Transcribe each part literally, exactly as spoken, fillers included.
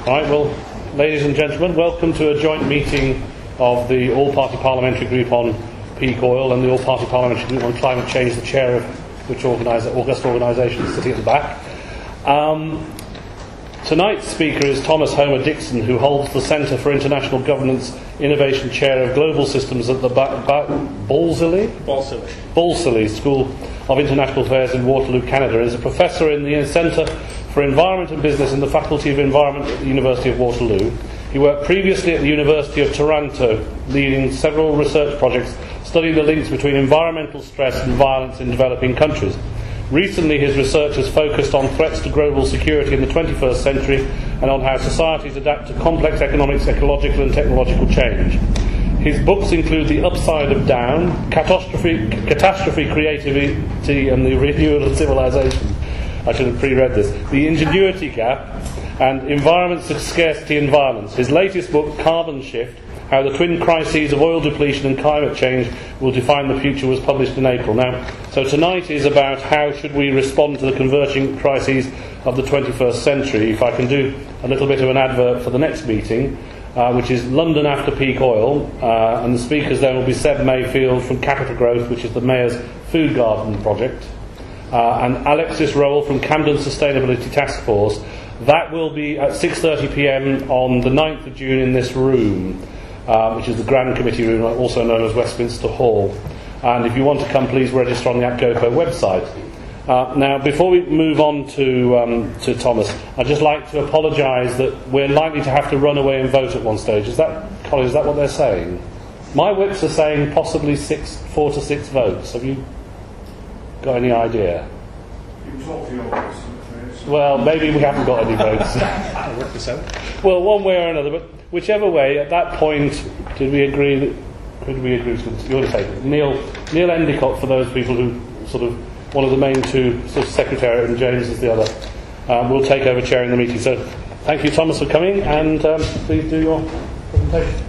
Right, well, ladies and gentlemen, welcome to a joint meeting of the All-Party Parliamentary Group on Peak Oil and the All-Party Parliamentary Group on Climate Change, the chair of which organise, august organisation is sitting at the back. Um, tonight's speaker is Thomas Homer Dixon, who holds the Centre for International Governance Innovation Chair of Global Systems at the ba- ba- Balsillie? Balsillie. Balsillie School of International Affairs in Waterloo, Canada, and is a professor in the Centre for Environment and Business in the Faculty of Environment at the University of Waterloo. He worked previously at the University of Toronto, leading several research projects studying the links between environmental stress and violence in developing countries. Recently, his research has focused on threats to global security in the twenty-first century and on how societies adapt to complex economics, ecological and technological change. His books include The Upside of Down, Catastrophe, Catastrophe Creativity and the Renewal of Civilization. I should have pre-read this. The Ingenuity Gap and Environment, Scarcity and Violence. His latest book, Carbon Shift, How the Twin Crises of Oil Depletion and Climate Change Will Define the Future, was published in April. Now, so tonight is about how should we respond to the converging crises of the twenty-first century. If I can do a little bit of an advert for the next meeting, uh, which is London After Peak Oil, uh, and the speakers then will be Seb Mayfield from Capital Growth, which is the Mayor's Food Garden project, uh, and Alexis Rowell from Camden Sustainability Task Force. That will be at six thirty p.m. on the ninth of June in this room, uh, which is the Grand Committee room, also known as Westminster Hall. And if you want to come, please register on the APGOPO website. Uh, now, before we move on to um, to Thomas, I'd just like to apologise that we're likely to have to run away and vote at one stage. Is that, Colin, is that what they're saying? My whips are saying possibly six, four to six votes. Have you got any idea? You can talk for your votes. Well, maybe we haven't got any votes. I'll work this out. Well, one way or another, but whichever way, at that point, did we agree that, could we agree to, you want to say, Neil, Neil Endicott, for those people who sort of, one of the main two, sort of Secretariat, and James is the other, um, will take over chairing the meeting. So, thank you, Thomas, for coming, and um, please do your presentation.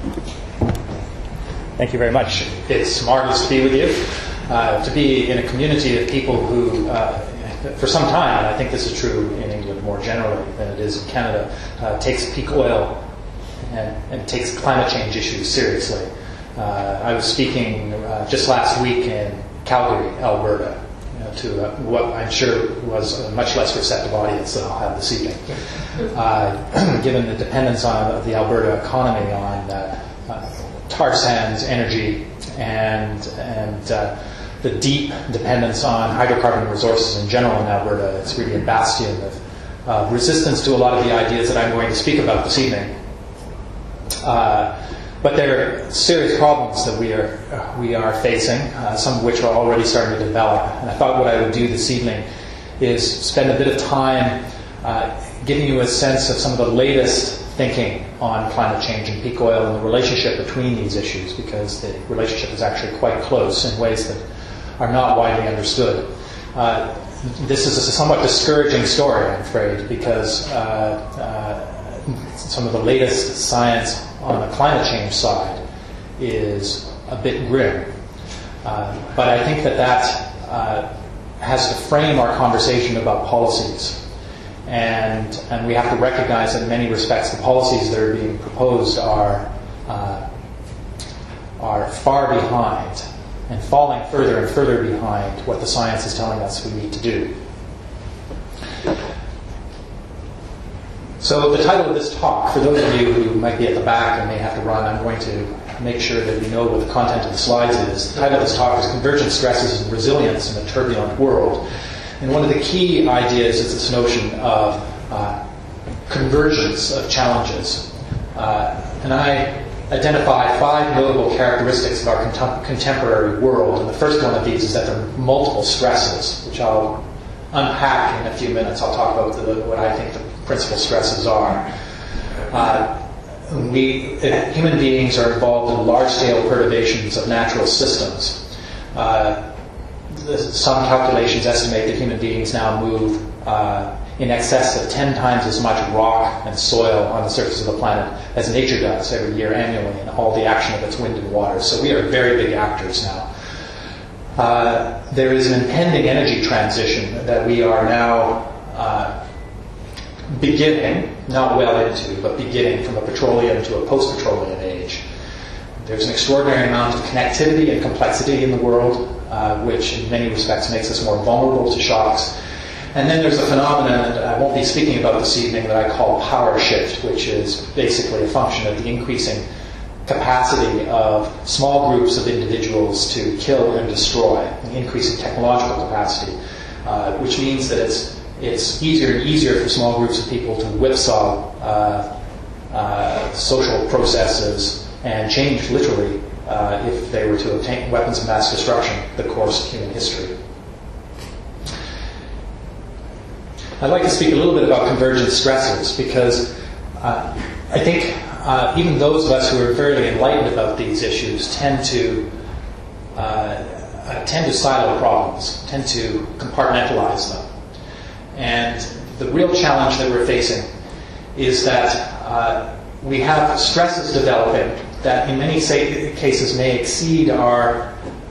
Thank you very much. It's marvelous to be with you, uh, to be in a community of people who, uh, for some time, and I think this is true in England more generally than it is in Canada, uh, takes peak oil and, and takes climate change issues seriously. Uh, I was speaking uh, just last week in Calgary, Alberta, you know, to uh, what I'm sure was a much less receptive audience than I'll have this evening. Uh, given the dependence on of the Alberta economy on uh, uh, tar sands, energy, and and uh, the deep dependence on hydrocarbon resources in general in Alberta, it's really a bastion of uh, resistance to a lot of the ideas that I'm going to speak about this evening. Uh, but there are serious problems that we are uh, we are facing, uh, some of which are already starting to develop. And I thought what I would do this evening is spend a bit of time uh, giving you a sense of some of the latest thinking on climate change and peak oil and the relationship between these issues, because the relationship is actually quite close in ways that are not widely understood. Uh, this is a somewhat discouraging story, I'm afraid, because uh, uh, some of the latest science on the climate change side is a bit grim. Uh, but I think that that uh, has to frame our conversation about policies. And, and we have to recognize that in many respects the policies that are being proposed are, uh, are far behind and falling further and further behind what the science is telling us we need to do. So the title of this talk, for those of you who might be at the back and may have to run, I'm going to make sure that you know what the content of the slides is. The title of this talk is Convergent Stresses and Resilience in a Turbulent World. And one of the key ideas is this notion of uh, convergence of challenges. Uh, and I identify five notable characteristics of our contem- contemporary world. And the first one of these is that there are multiple stresses, which I'll unpack in a few minutes. I'll talk about the, what I think the principal stresses are. Uh, we, human beings are involved in large-scale perturbations of natural systems. Uh, Some calculations estimate that human beings now move uh, in excess of ten times as much rock and soil on the surface of the planet as nature does every year annually in all the action of its wind and water. So we are very big actors now. Uh, there is an impending energy transition that we are now uh, beginning, not well into, but beginning from a petroleum to a post-petroleum age. There's an extraordinary amount of connectivity and complexity in the world, uh, which in many respects makes us more vulnerable to shocks. And then there's a phenomenon that I won't be speaking about this evening that I call power shift, which is basically a function of the increasing capacity of small groups of individuals to kill and destroy, the increasing technological capacity, uh, which means that it's it's easier and easier for small groups of people to whipsaw uh, uh, social processes and change, literally, uh, if they were to obtain weapons of mass destruction, the course of human history. I'd like to speak a little bit about convergent stresses because uh, I think uh, even those of us who are fairly enlightened about these issues tend to uh, uh, tend to silo problems, tend to compartmentalize them. And the real challenge that we're facing is that uh, we have stresses developing that in many cases may exceed our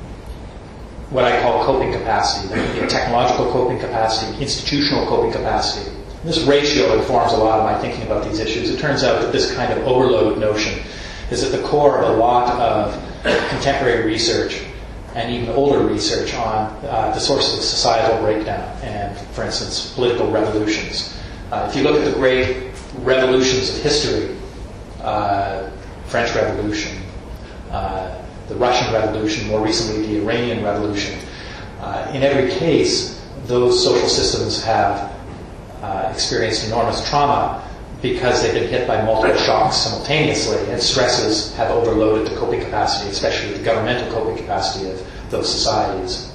what I call coping capacity. There can be a technological coping capacity, institutional coping capacity. This ratio informs a lot of my thinking about these issues. It turns out that this kind of overload notion is at the core of a lot of contemporary research and even older research on uh, the sources of societal breakdown and, for instance, political revolutions. Uh, if you look at the great revolutions of history, uh, French Revolution, uh, the Russian Revolution, more recently the Iranian Revolution, uh, in every case, those social systems have uh, experienced enormous trauma because they've been hit by multiple shocks simultaneously, and stresses have overloaded the coping capacity, especially the governmental coping capacity of those societies.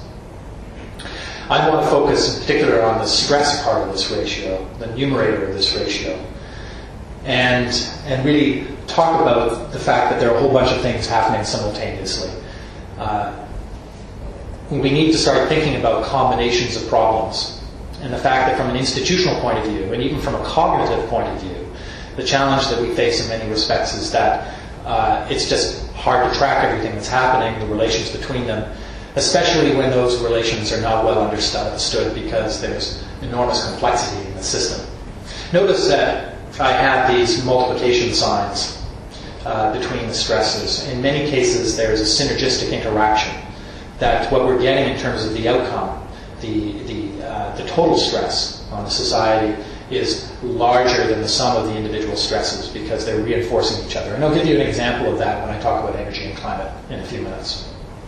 I want to focus in particular on the stress part of this ratio, the numerator of this ratio, and, and really talk about the fact that there are a whole bunch of things happening simultaneously. Uh, we need to start thinking about combinations of problems, and the fact that from an institutional point of view, and even from a cognitive point of view, the challenge that we face in many respects is that uh, it's just hard to track everything that's happening, the relations between them, especially when those relations are not well understood because there's enormous complexity in the system. Notice that I have these multiplication signs uh, between the stresses. In many cases, there is a synergistic interaction that what we're getting in terms of the outcome, the, the, uh, the total stress on the society is larger than the sum of the individual stresses because they're reinforcing each other. And I'll give you an example of that when I talk about energy and climate in a few minutes.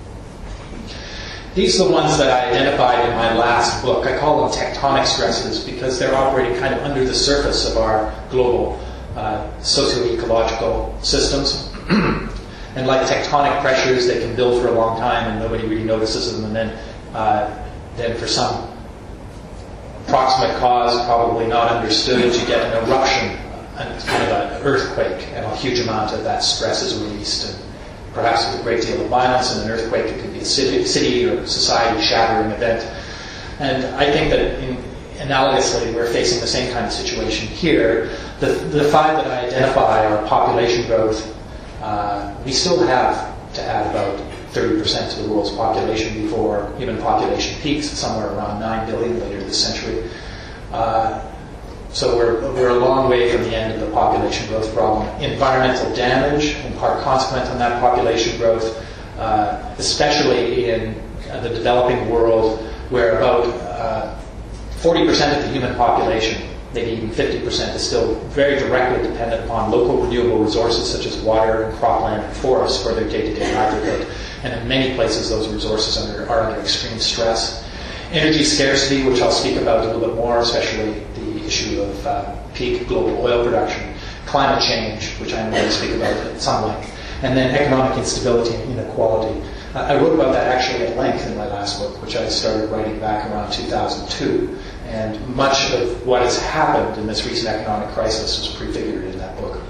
These are the ones that I identified in my last book. I call them tectonic stresses because they're operating kind of under the surface of our global uh, socio-ecological systems. And like tectonic pressures, they can build for a long time and nobody really notices them. And then, uh, then for some approximate cause, probably not understood, you get an eruption, and kind of an earthquake, and a huge amount of that stress is released. And perhaps with a great deal of violence, and an earthquake, it could be a city, city or society-shattering event. And I think that in, analogously, we're facing the same kind of situation here. The, the five that I identify are population growth. Uh, we still have to add about thirty percent to the world's population before human population peaks, somewhere around nine billion later this century. Uh, So we're, we're a long way from the end of the population growth problem. Environmental damage, in part consequent on that population growth, uh, especially in uh, the developing world, where about uh, forty percent of the human population, maybe even fifty percent, is still very directly dependent upon local renewable resources such as water and cropland and forests for their day-to-day livelihood. And in many places, those resources under, are under extreme stress. Energy scarcity, which I'll speak about a little bit more, especially the issue of uh, peak global oil production, climate change, which I'm going to speak about at some length, and then economic instability and inequality. Uh, I wrote about that actually at length in my last book, which I started writing back around two thousand two, and much of what has happened in this recent economic crisis was prefigured in that book.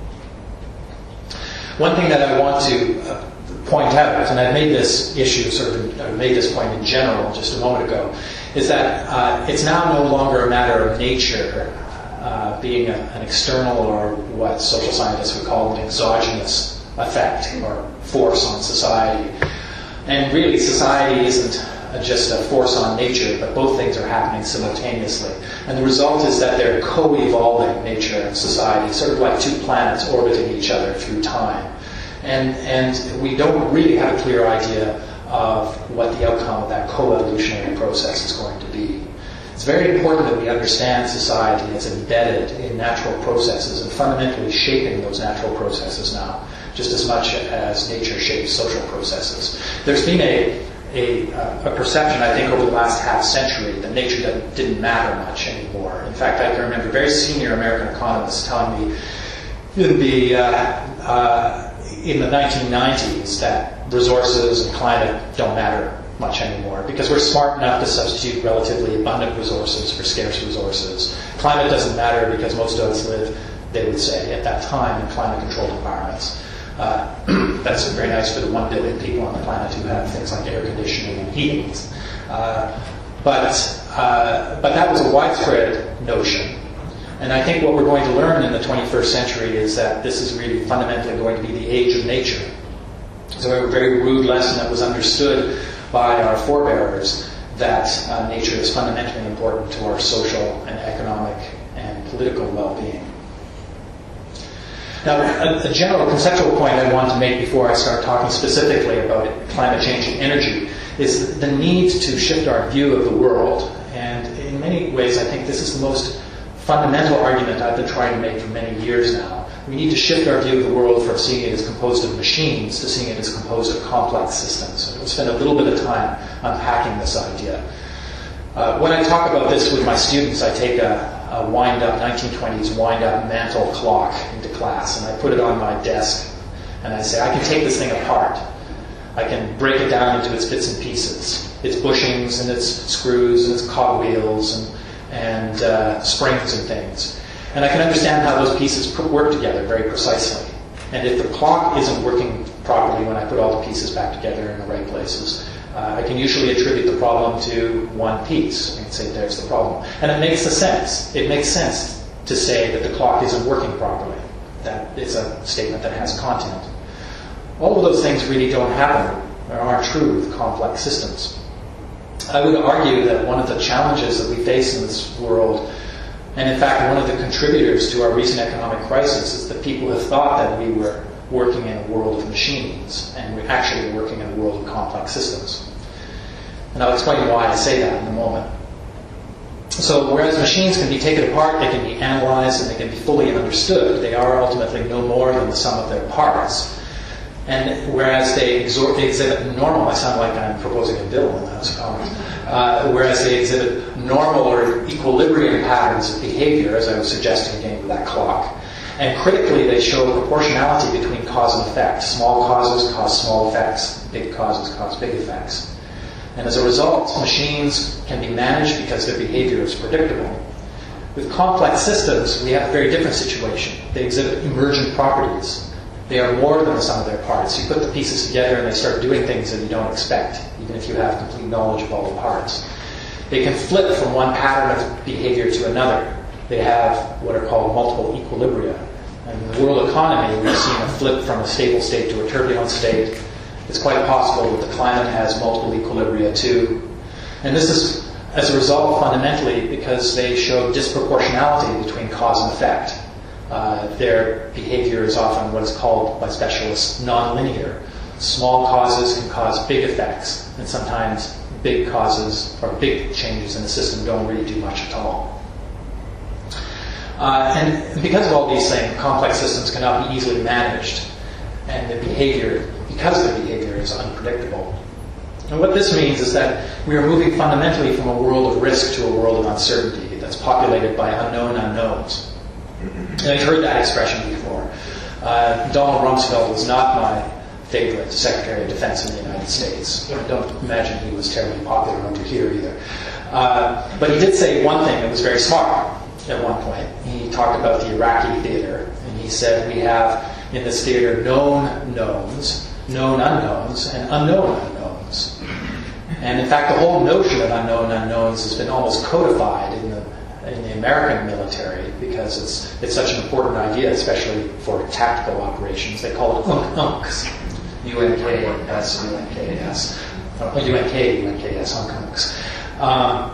One thing that I want to uh, point out, and I've made this issue sort of, I made this point in general just a moment ago, is that uh, it's now no longer a matter of nature uh, being a, an external, or what social scientists would call an exogenous effect or force on society. And really, society isn't a, just a force on nature, but both things are happening simultaneously. And the result is that they're co-evolving, nature and society, sort of like two planets orbiting each other through time. And, and we don't really have a clear idea of what the outcome of that co-evolutionary process is going to be. It's very important that we understand society as embedded in natural processes and fundamentally shaping those natural processes now, just as much as nature shapes social processes. There's been a, a, a perception, I think, over the last half century that nature didn't, didn't matter much anymore. In fact, I can remember very senior American economists telling me in the, uh, uh, in the nineteen nineties that resources and climate don't matter much anymore because we're smart enough to substitute relatively abundant resources for scarce resources. Climate doesn't matter because most of us live, they would say, at that time in climate-controlled environments. Uh, that's very nice for the one billion people on the planet who have things like air conditioning and heating. Uh, but, uh, but that was a widespread notion. And I think what we're going to learn in the twenty-first century is that this is really fundamentally going to be the age of nature. So a very rude lesson that was understood by our forebearers that uh, nature is fundamentally important to our social and economic and political well-being. Now, a, a general conceptual point I want to make before I start talking specifically about climate change and energy is the need to shift our view of the world. And in many ways, I think this is the most fundamental argument I've been trying to make for many years now. We need to shift our view of the world from seeing it as composed of machines to seeing it as composed of complex systems. And we'll spend a little bit of time unpacking this idea. Uh, when I talk about this with my students, I take a, a wind-up, nineteen twenties wind-up mantle clock into class, and I put it on my desk, and I say, I can take this thing apart. I can break it down into its bits and pieces, its bushings and its screws and its cogwheels and, and uh, springs and things. And I can understand how those pieces work together very precisely. And if the clock isn't working properly when I put all the pieces back together in the right places, uh, I can usually attribute the problem to one piece. I can say, there's the problem. And it makes sense. It makes sense to say that the clock isn't working properly. That is a statement that has content. All of those things really don't happen or aren't true with complex systems. I would argue that one of the challenges that we face in this world, and in fact one of the contributors to our recent economic crisis, is that people have thought that we were working in a world of machines, and we're actually working in a world of complex systems. And I'll explain why I say that in a moment. So whereas machines can be taken apart, they can be analyzed, and they can be fully understood, they are ultimately no more than the sum of their parts. And whereas they, exor- they exhibit normal, I sound like I'm proposing a bill in the House of Commons, uh, whereas they exhibit normal or equilibrium patterns of behavior, as I was suggesting again with that clock. And critically, they show proportionality between cause and effect. Small causes cause small effects, big causes cause big effects. And as a result, machines can be managed because their behavior is predictable. With complex systems, we have a very different situation. They exhibit emergent properties. They are more than the sum of their parts. You put the pieces together and they start doing things that you don't expect, even if you have complete knowledge of all the parts. They can flip from one pattern of behavior to another. They have what are called multiple equilibria. And in the world economy, we've seen a flip from a stable state to a turbulent state. It's quite possible that the climate has multiple equilibria too. And this is, as a result, fundamentally because they show disproportionality between cause and effect. Uh, their behavior is often what is called by specialists nonlinear. Small causes can cause big effects, and sometimes big causes or big changes in the system don't really do much at all. Uh, and because of all these things, complex systems cannot be easily managed, and the behavior, because their behavior is unpredictable. And what this means is that we are moving fundamentally from a world of risk to a world of uncertainty that's populated by unknown unknowns. And I've heard that expression before. Uh, Donald Rumsfeld was not my favorite Secretary of Defense in the United States. I don't imagine he was terribly popular over here either. Uh, but he did say one thing that was very smart at one point. He talked about the Iraqi theater, and he said we have in this theater known knowns, known unknowns, and unknown unknowns. And in fact, the whole notion of unknown unknowns has been almost codified in the in the American military because it's it's such an important idea, especially for tactical operations. They call it U N K S, U N K S, U N K S. Oh, U N K, U N K S, Unkunks. Um,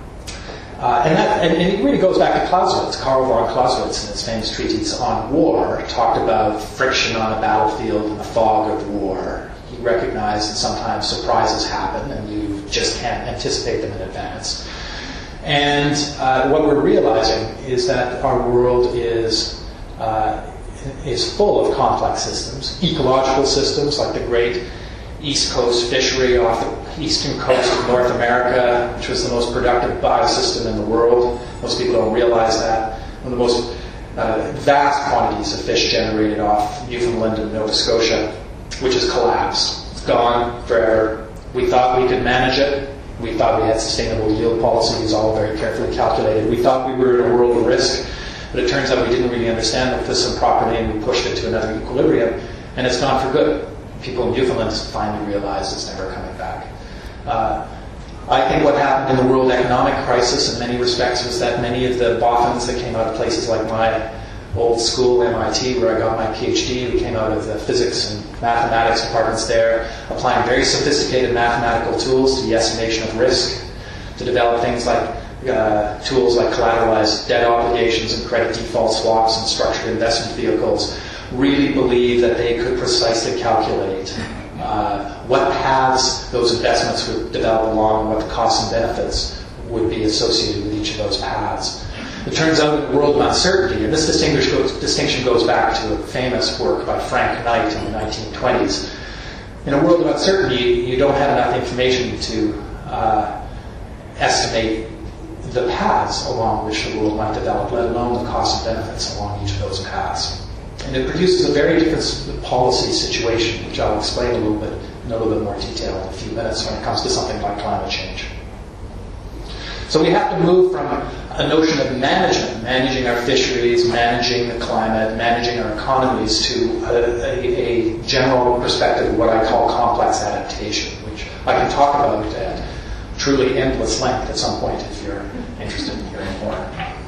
uh, and, that, and, and it really goes back to Clausewitz. Karl von Clausewitz, in his famous treatise on war, talked about friction on a battlefield and the fog of war. He recognized that sometimes surprises happen and you just can't anticipate them in advance. And uh, what we're realizing is that our world is uh, is full of complex systems, ecological systems like the great East Coast fishery off the eastern coast of North America, which was the most productive biosystem in the world. Most people don't realize that. One of the most uh, vast quantities of fish generated off Newfoundland and Nova Scotia, which has collapsed. It's gone forever. We thought we could manage it. We thought we had sustainable yield policies, all very carefully calculated. We thought we were in a world of risk, but it turns out we didn't really understand the system properly, and we pushed it to another equilibrium, and it's gone for good. People in Newfoundland finally realized it's never coming back. Uh, I think what happened in the world economic crisis in many respects was that many of the boffins that came out of places like my old school, M I T, where I got my PhD, we came out of the physics and mathematics departments there, applying very sophisticated mathematical tools to the estimation of risk, to develop things like uh, tools like collateralized debt obligations and credit default swaps and structured investment vehicles, really believed that they could precisely calculate uh, what paths those investments would develop along and what the costs and benefits would be associated with each of those paths. It turns out in a world of uncertainty, and this distinction goes back to a famous work by Frank Knight in the nineteen twenties. In a world of uncertainty, you don't have enough information to uh, estimate the paths along which the world might develop, let alone the costs and benefits along each of those paths. And it produces a very different policy situation, which I'll explain a little bit in a little bit more detail in a few minutes when it comes to something like climate change. So we have to move from a notion of management, managing our fisheries, managing the climate, managing our economies, to a, a, a general perspective of what I call complex adaptation, which I can talk about at truly endless length at some point if you're interested in hearing more.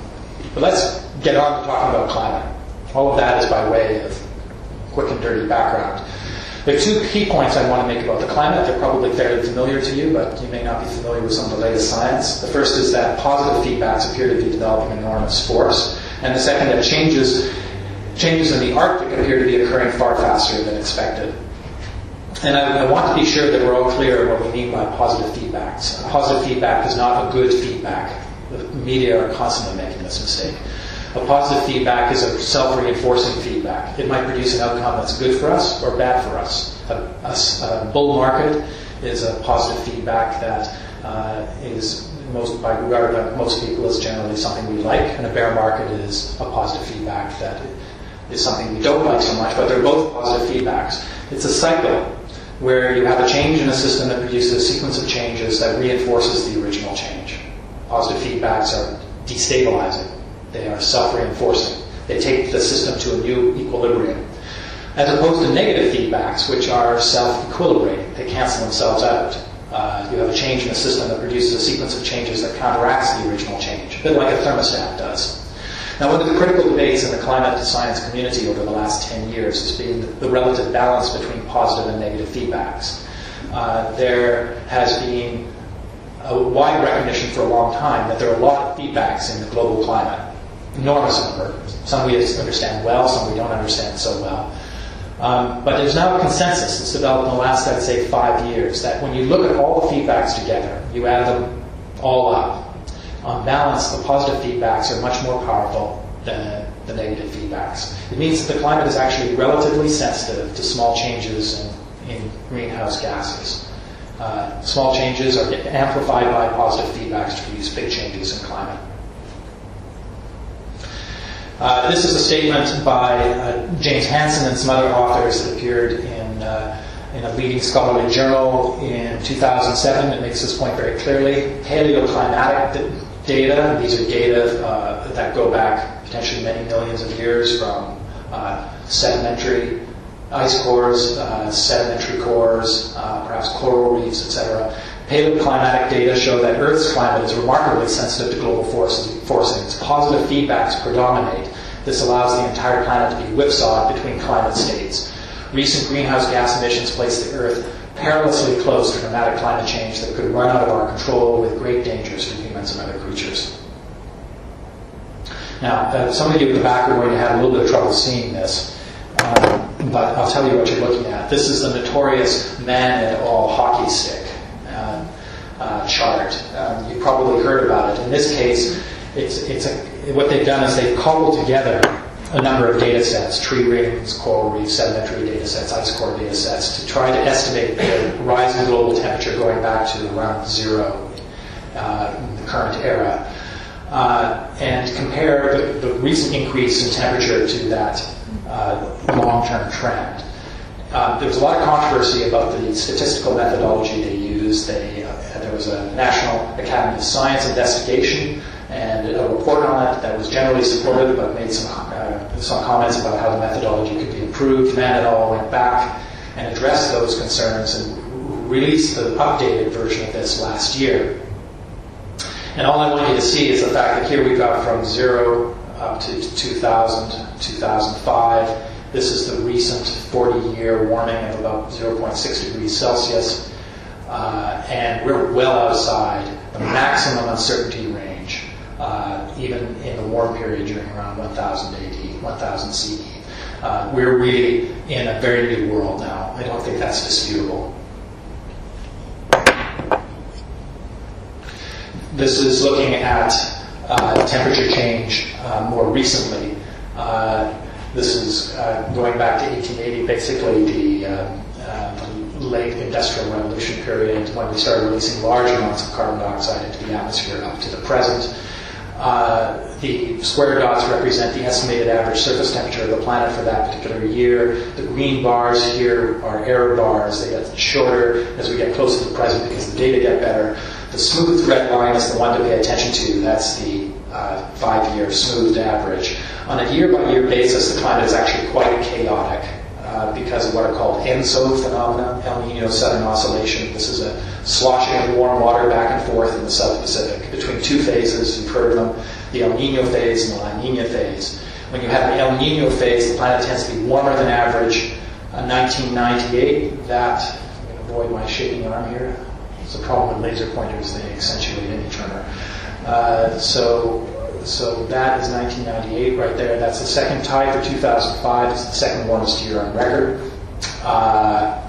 But let's get on to talking about climate. All of that is by way of quick and dirty background. There are two key points I want to make about the climate. They're probably fairly familiar to you, but you may not be familiar with some of the latest science. The first is that positive feedbacks appear to be developing enormous force. And the second, that changes, changes in the Arctic appear to be occurring far faster than expected. And I, I want to be sure that we're all clear on what we mean by positive feedbacks. A positive feedback is not a good feedback. The media are constantly making this mistake. A positive feedback is a self-reinforcing feedback. It might produce an outcome that's good for us or bad for us. A, a, a bull market is a positive feedback that uh, is most by regarded by most people as generally something we like, and a bear market is a positive feedback that is something we don't like so much, but they're both positive feedbacks. It's a cycle where you have a change in a system that produces a sequence of changes that reinforces the original change. Positive feedbacks are destabilizing. They are self-reinforcing. They take the system to a new equilibrium. As opposed to negative feedbacks, which are self-equilibrating. They cancel themselves out. Uh, you have a change in the system that produces a sequence of changes that counteracts the original change, a bit like a thermostat does. Now, one of the critical debates in the climate science community over the last ten years has been the relative balance between positive and negative feedbacks. Uh, there has been a wide recognition for a long time that there are a lot of feedbacks in the global climate. Enormous number. Some we understand well, some we don't understand so well. Um, but there's now a consensus that's developed in the last, I'd say, five years that when you look at all the feedbacks together, you add them all up, on balance, the positive feedbacks are much more powerful than the negative feedbacks. It means that the climate is actually relatively sensitive to small changes in, in greenhouse gases. Uh, small changes are amplified by positive feedbacks to produce big changes in climate. Uh, this is a statement by uh, James Hansen and some other authors that appeared in, uh, in a leading scholarly journal in two thousand seven. It makes this point very clearly. Paleoclimatic d- data, these are data uh, that go back potentially many millions of years from uh, sedimentary ice cores, uh, sedimentary cores, uh, perhaps coral reefs, et cetera. Paleoclimatic data show that Earth's climate is remarkably sensitive to global forces, forcing. Its positive feedbacks predominate. This allows the entire planet to be whipsawed between climate states. Recent greenhouse gas emissions place the Earth perilously close to dramatic climate change that could run out of our control with great dangers for humans and other creatures. Now, uh, some of you at the back are going to have a little bit of trouble seeing this, um, but I'll tell you what you're looking at. This is the notorious man et al. Hockey stick uh, uh, chart. Um, you've probably heard about it. In this case, it's, it's a, what they've done is they've cobbled together a number of data sets, tree rings, coral reefs, sedimentary data sets, ice core data sets, to try to estimate the rise in global temperature going back to around zero uh, in the current era. Uh, and compare the, the recent increase in temperature to that uh, long-term trend. Uh, there was a lot of controversy about the statistical methodology they used. They, uh, there was a National Academy of Science investigation and a report on it that was generally supported, but made some, uh, some comments about how the methodology could be improved. Mann et al. Went back and addressed those concerns and released the updated version of this last year. And all I want you to see is the fact that here we've got from zero up to two thousand, two thousand five. This is the recent forty-year warming of about zero point six degrees Celsius. Uh, and we're well outside the maximum uncertainty range, uh, even in the warm period during around one thousand A D, one thousand C E. Uh, we're really in a very new world now. I don't think that's disputable. This is looking at uh, temperature change uh, more recently. Uh, this is uh, going back to eighteen eighty, basically the, uh, uh, the late Industrial Revolution period, when we started releasing large amounts of carbon dioxide into the atmosphere up to the present. Uh, the square dots represent the estimated average surface temperature of the planet for that particular year. The green bars here are error bars. They get shorter as we get closer to the present because the data get better. The smooth red line is the one to pay attention to. That's the uh, five-year smoothed average. On a year-by-year basis, the climate is actually quite chaotic uh, because of what are called ENSO phenomena, El Nino Southern Oscillation. This is a sloshing of warm water back and forth in the South Pacific between two phases. You've heard of them, the El Nino phase and the La Nina phase. When you have the El Nino phase, the planet tends to be warmer than average. Uh, nineteen ninety-eight, that, I'm going to avoid my shaking arm here. It's a problem with laser pointers, they accentuate any tremor. Uh, so, so that is nineteen ninety-eight right there. That's the second, tied for two thousand five. It's the second warmest year on record. Uh,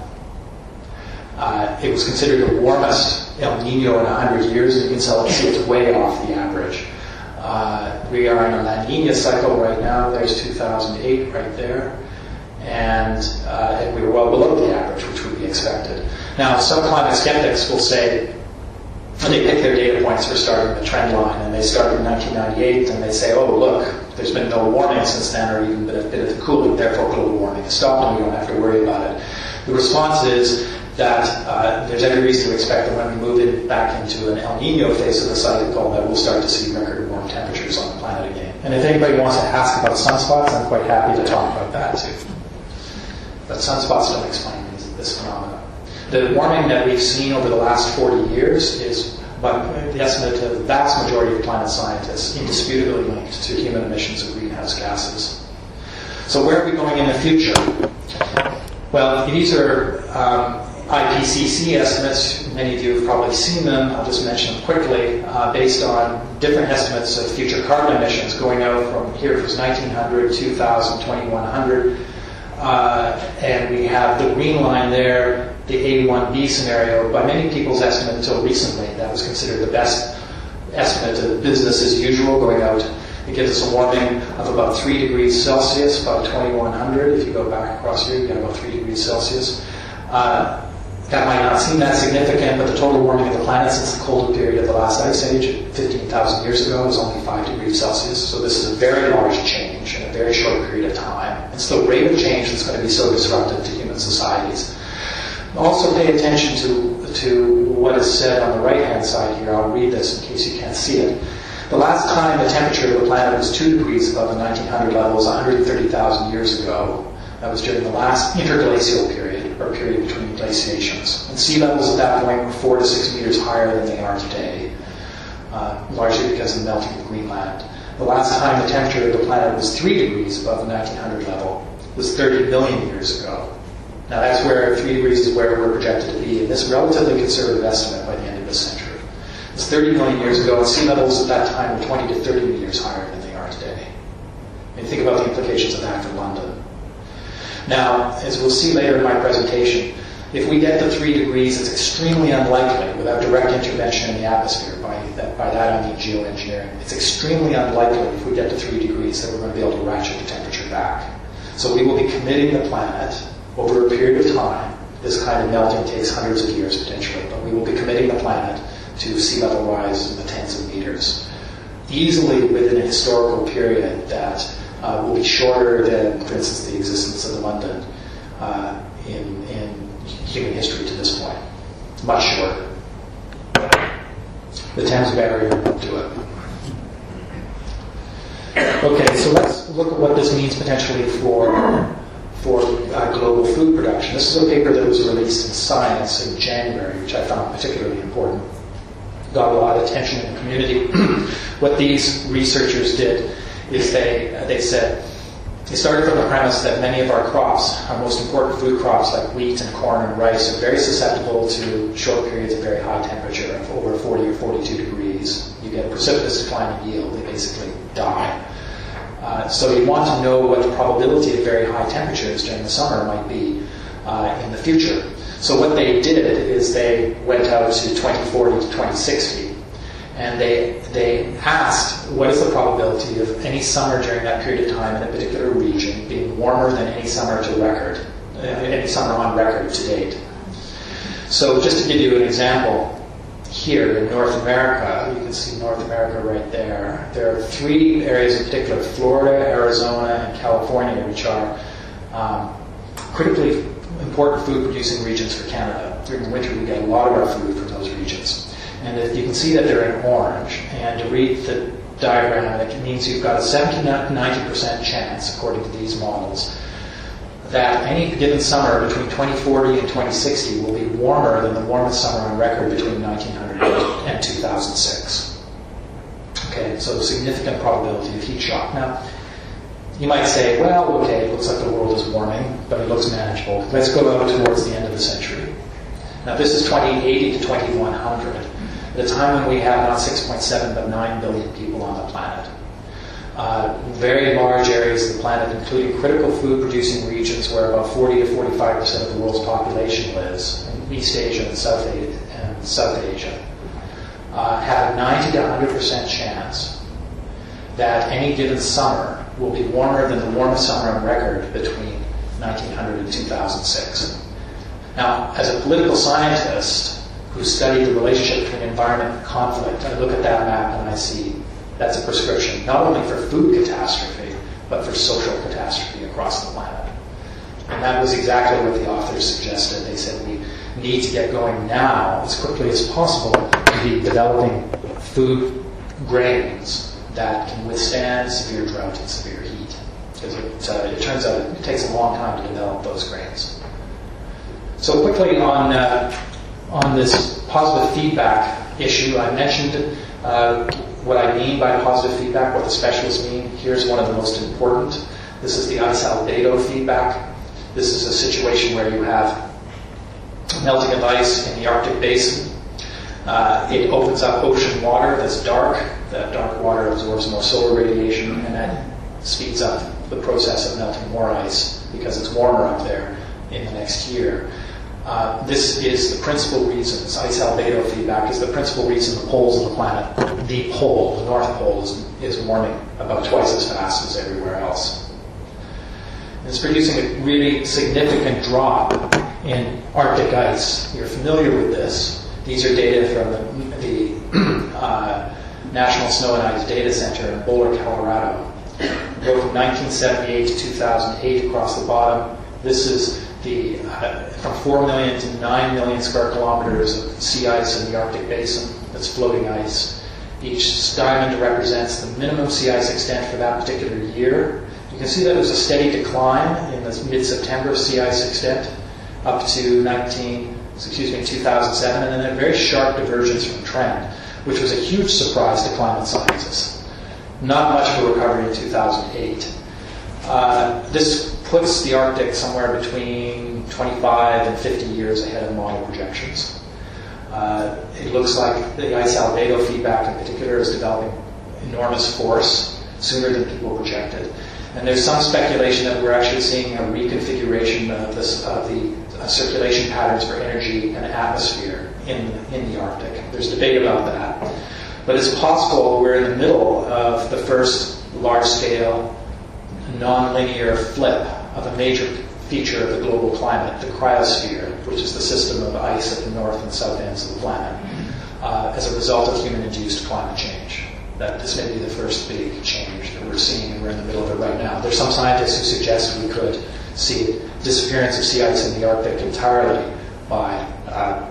uh, it was considered the warmest El Nino in one hundred years, and you can see it's way off the average. Uh, we are in a La Nina cycle right now. There's two thousand eight right there. And, uh, and we were well below the average, which would be expected. Now, some climate skeptics will say, and they pick their data points for starting the trend line, and they start in nineteen ninety-eight, and they say, oh, look, there's been no warming since then, or even a bit of the cooling, therefore global warming has stopped, and we don't have to worry about it. The response is that uh, there's every reason to expect that when we move it back into an El Nino phase of the cycle, that we'll start to see record warm temperatures on the planet again. And if anybody wants to ask about sunspots, I'm quite happy to talk about that too. But sunspots don't explain this phenomenon. The warming that we've seen over the last forty years is, by the estimate of the vast majority of climate scientists, indisputably linked to human emissions of greenhouse gases. So where are we going in the future? Well, these are um, I P C C estimates. Many of you have probably seen them. I'll just mention them quickly, uh, based on different estimates of future carbon emissions going out from here it was nineteen hundred, two thousand, twenty-one hundred. Uh, and we have the green line there, the eighty-one B scenario. By many people's estimate until recently, that was considered the best estimate of business as usual going out. It gives us a warming of about three degrees Celsius, about twenty-one hundred. If you go back across here, you get about three degrees Celsius. Uh, that might not seem that significant, but the total warming of the planet since the colder period of the last ice age, fifteen thousand years ago, was only five degrees Celsius. So this is a very large change in a very short period of time. It's the rate of change that's going to be so disruptive to human societies. Also pay attention to, to what is said on the right-hand side here. I'll read this in case you can't see it. The last time the temperature of the planet was two degrees above the nineteen hundred level was one hundred thirty thousand years ago. That was during the last interglacial period, or period between glaciations. And sea levels at that point were four to six meters higher than they are today, uh, largely because of the melting of Greenland. The last time the temperature of the planet was three degrees above the nineteen hundred level was thirty million years ago. Now that's where three degrees is where we're projected to be in this relatively conservative estimate by the end of this century. It's thirty million years ago, and sea levels at that time were twenty to thirty meters higher than they are today. And think about the implications of that for London. Now, as we'll see later in my presentation, if we get to three degrees, it's extremely unlikely, without direct intervention in the atmosphere, by that, by that I mean geoengineering, it's extremely unlikely if we get to three degrees that we're going to be able to ratchet the temperature back. So we will be committing the planet over a period of time. This kind of melting takes hundreds of years potentially, but we will be committing the planet to sea level rise in the tens of meters, easily within a historical period that uh, will be shorter than, for instance, the existence of London uh, in, in human history to this point. Much shorter. The Thames barrier won't do it. Okay, so let's look at what this means potentially for for uh, global food production. This is a paper that was released in Science in January, which I found particularly important. Got a lot of attention in the community. What these researchers did is they uh, they said, they started from the premise that many of our crops, our most important food crops like wheat and corn and rice, are very susceptible to short periods of very high temperature of over forty or forty-two degrees. You get a precipitous decline in yield. They basically die. Uh, so you want to know what the probability of very high temperatures during the summer might be uh, in the future. So what they did is they went out to twenty forty to twenty sixty, and they they asked what is the probability of any summer during that period of time in a particular region being warmer than any summer to record, uh, any summer on record to date. So just to give you an example, here in North America, you can see North America right there. There are three areas in particular, Florida, Arizona, and California, which are um, critically important food-producing regions for Canada. During the winter, we get a lot of our food from those regions. And if you can see that they're in orange. And to read the diagram, it means you've got a seventy to ninety percent chance, according to these models, that any given summer between twenty forty and twenty sixty will be warmer than the warmest summer on record between nineteen hundred and two thousand six. Okay, so significant probability of heat shock. Now, you might say, well, okay, it looks like the world is warming, but it looks manageable. Let's go out towards the end of the century. Now, this is twenty eighty to twenty-one hundred, at a time when we have not six point seven but nine billion people on the planet. Uh, very large areas of the planet, including critical food-producing regions where about forty to forty-five percent of the world's population lives, in East Asia and South Asia, and South Asia uh, have a ninety to one hundred percent chance that any given summer will be warmer than the warmest summer on record between nineteen hundred and two thousand six. Now, as a political scientist who studied the relationship between environment and conflict, I look at that map and I see that's a prescription, not only for food catastrophe, but for social catastrophe across the planet. And that was exactly what the authors suggested. They said we need to get going now, as quickly as possible, to be developing food grains that can withstand severe drought and severe heat. Because it, uh, it turns out it takes a long time to develop those grains. So quickly on, uh, on this positive feedback issue, I mentioned uh, what I mean by positive feedback, what the specialists mean. Here's one of the most important. This is the ice-albedo feedback. This is a situation where you have melting of ice in the Arctic basin. Uh, it opens up ocean water that's dark. That dark water absorbs more solar radiation, and that speeds up the process of melting more ice because it's warmer up there in the next year. Uh, this is the principal reason, this ice-albedo feedback is the principal reason the poles of the planet, the pole, the North Pole, is, is warming about twice as fast as everywhere else. It's producing a really significant drop in Arctic ice. You're familiar with this. These are data from the, the uh, National Snow and Ice Data Center in Boulder, Colorado. Go from nineteen seventy-eight to two thousand eight across the bottom. This is the uh, from four million to nine million square kilometers of sea ice in the Arctic basin that's floating ice. Each diamond represents the minimum sea ice extent for that particular year. You can see that there's a steady decline in the mid-September sea ice extent up to nineteen, excuse me, two thousand seven, and then a very sharp divergence from trend, which was a huge surprise to climate scientists. Not much for recovery in two thousand eight. Uh, this puts the Arctic somewhere between twenty-five and fifty years ahead of model projections. Uh, it looks like the ice albedo feedback in particular is developing enormous force sooner than people projected. And there's some speculation that we're actually seeing a reconfiguration of, this, of the uh, circulation patterns for energy and atmosphere in, in the Arctic. There's debate about that. But it's possible we're in the middle of the first large-scale, non-linear flip of a major feature of the global climate, the cryosphere, which is the system of ice at the north and south ends of the planet, uh, as a result of human-induced climate change. That this may be the first big change that we're seeing, and we're in the middle of it right now. There's some scientists who suggest we could see disappearance of sea ice in the Arctic entirely by uh,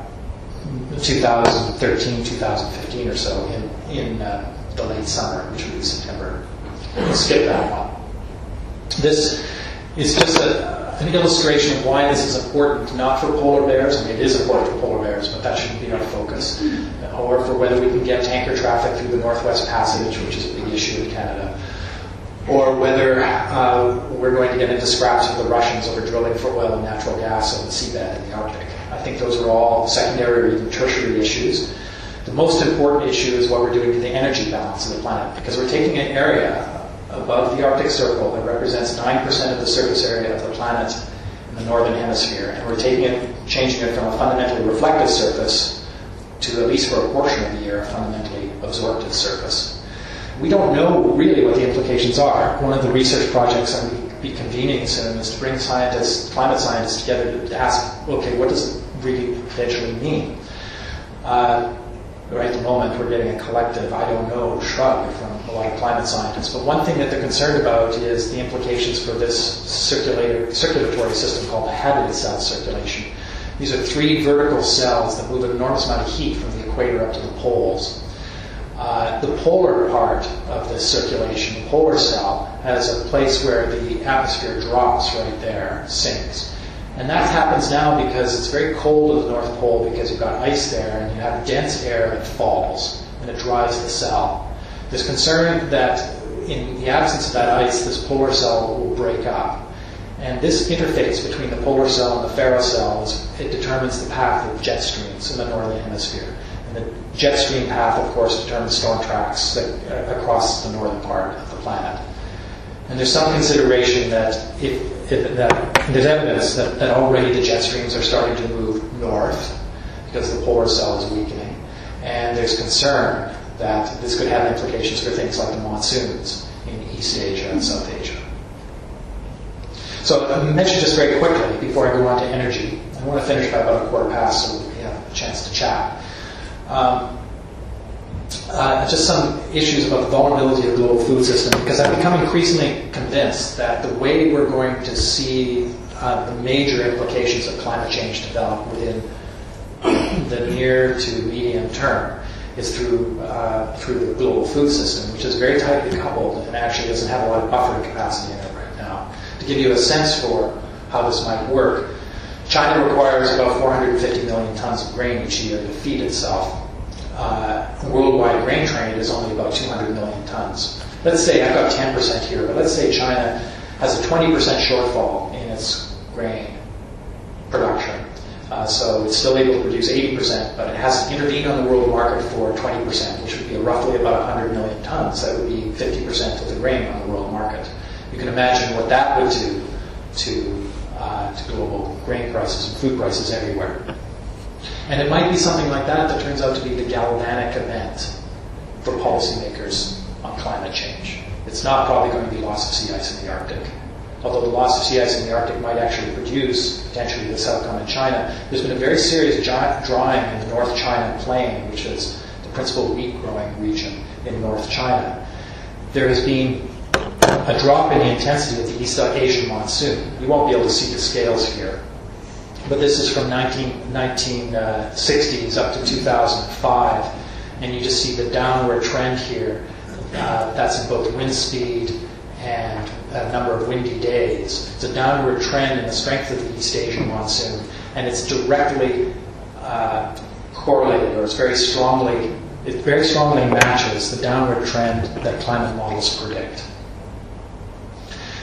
twenty thirteen, twenty fifteen or so in, in uh, the late summer, which would be September. We'll skip that one. This is just a an illustration of why this is important, not for polar bears. I mean, it is important for polar bears, but that shouldn't be our focus. Or for whether we can get tanker traffic through the Northwest Passage, which is a big issue in Canada. Or whether uh, we're going to get into scraps with the Russians over drilling for oil and natural gas on the seabed in the Arctic. I think those are all secondary or even tertiary issues. The most important issue is what we're doing to the energy balance of the planet, because we're taking an area above the Arctic Circle that represents nine percent of the surface area of the planet in the northern hemisphere, and we're taking it, changing it from a fundamentally reflective surface to, at least for a portion of the year, a fundamentally absorptive surface. We don't know really what the implications are. One of the research projects I'm going to be convening soon is to bring scientists, climate scientists together to ask, okay, what does it really potentially mean? Uh, Right at the moment, we're getting a collective, I don't know, shrug from a lot of climate scientists. But one thing that they're concerned about is the implications for this circulator, circulatory system called the habitat cell circulation. These are three vertical cells that move an enormous amount of heat from the equator up to the poles. Uh, the polar part of this circulation, the polar cell, has a place where the atmosphere drops right there, sinks. And that happens now because it's very cold at the North Pole because you've got ice there and you have dense air that falls and it dries the cell. There's concern that in the absence of that ice, this polar cell will break up. And this interface between the polar cell and the ferrocell, it determines the path of jet streams in the northern hemisphere. And the jet stream path, of course, determines storm tracks that, uh, across the northern part of the planet. And there's some consideration that if, if that there's evidence that, that already the jet streams are starting to move north because the polar cell is weakening. And there's concern that this could have implications for things like the monsoons in East Asia and South Asia. So I mentioned just very quickly before I go on to energy. I want to finish by about a quarter past so we have a chance to chat. Um, Uh, just some issues about the vulnerability of the global food system, because I've become increasingly convinced that the way we're going to see uh, the major implications of climate change develop within the near to medium term is through uh, through the global food system, which is very tightly coupled and actually doesn't have a lot of buffering capacity in it right now. To give you a sense for how this might work, China requires about four hundred fifty million tons of grain each year to feed itself. Uh, worldwide grain trade is only about two hundred million tons. Let's say, I've got ten percent here, but let's say China has a twenty percent shortfall in its grain production. Uh, so it's still able to produce eighty percent, but it has to intervene on the world market for twenty percent, which would be roughly about one hundred million tons. That would be fifty percent of the grain on the world market. You can imagine what that would do to, uh, to global grain prices and food prices everywhere. And it might be something like that that turns out to be the galvanic event for policymakers on climate change. It's not probably going to be loss of sea ice in the Arctic. Although the loss of sea ice in the Arctic might actually produce potentially this outcome in China, there's been a very serious giant drying in the North China Plain, which is the principal wheat growing region in North China. There has been a drop in the intensity of the East Asian monsoon. You won't be able to see the scales here. But this is from nineteen sixties up to two thousand five, and you just see the downward trend here. Uh, that's in both wind speed and a number of windy days. It's a downward trend in the strength of the East Asian monsoon, and it's directly uh, correlated, or it's very strongly, it very strongly matches the downward trend that climate models predict.